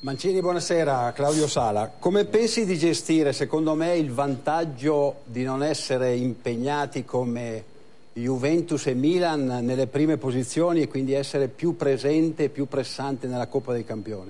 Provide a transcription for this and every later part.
Mancini, buonasera. Claudio Sala. Come pensi di gestire, secondo me, il vantaggio di non essere impegnati come Juventus e Milan nelle prime posizioni e quindi essere più presente e più pressante nella Coppa dei Campioni?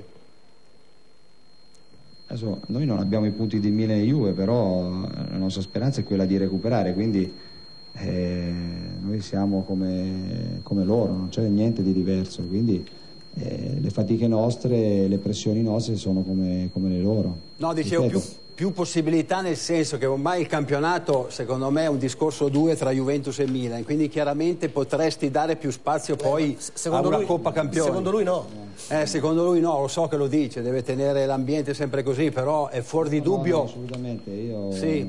Adesso, noi non abbiamo i punti di Milan e Juve, però la nostra speranza è quella di recuperare, quindi noi siamo come loro, non c'è niente di diverso, quindi le fatiche nostre, le pressioni nostre sono come le loro. No, dicevo più possibilità, nel senso che ormai il campionato secondo me è un discorso 2 tra Juventus e Milan, quindi chiaramente potresti dare più spazio poi a una Coppa Campioni. Secondo lui no. Secondo lui no, lo so che lo dice, deve tenere l'ambiente sempre così, però è fuori di dubbio. No, assolutamente, io sì.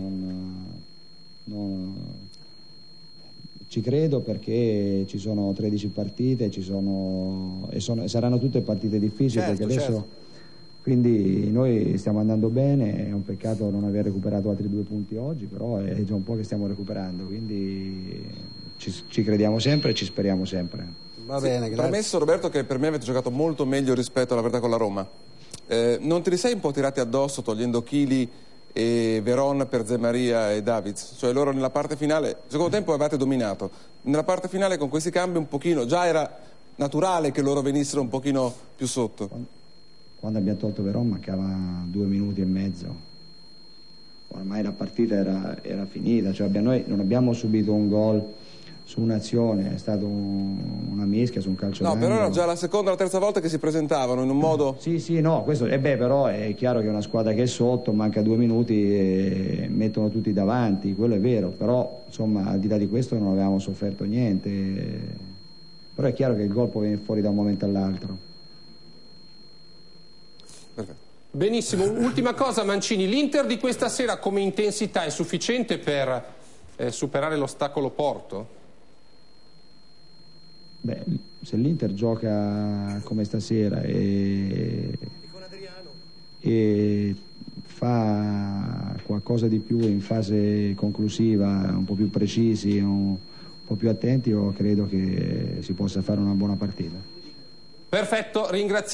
Ci credo perché ci sono 13 partite, saranno tutte partite difficili, certo, perché adesso certo. Quindi noi stiamo andando bene, è un peccato non aver recuperato altri 2 punti oggi, però è già un po' che stiamo recuperando, quindi ci crediamo sempre e ci speriamo sempre. Va bene, grazie. Premesso, Roberto, che per me avete giocato molto meglio rispetto alla partita con la Roma, non te li sei un po' tirati addosso togliendo Chili e Veron per Zemaria e Davids? Cioè loro nella parte finale, secondo tempo avevate dominato, nella parte finale con questi cambi un pochino, già era naturale che loro venissero un pochino più sotto. Quando abbiamo tolto Veron mancava 2 minuti e mezzo, ormai la partita era finita, cioè noi non abbiamo subito un gol su un'azione, è stata una mischia su un calcio d'angolo. No, però era già la seconda o la terza volta che si presentavano in un modo... Sì, no, questo però è chiaro che una squadra che è sotto, manca 2 minuti e mettono tutti davanti, quello è vero, però insomma al di là di questo non avevamo sofferto niente, però è chiaro che il gol può venire fuori da un momento all'altro. Perfetto. Benissimo, ultima cosa Mancini, l'Inter di questa sera come intensità è sufficiente per superare l'ostacolo Porto? Beh, se l'Inter gioca come stasera e fa qualcosa di più in fase conclusiva, un po' più precisi, un po' più attenti, io credo che si possa fare una buona partita. Perfetto, ringrazio.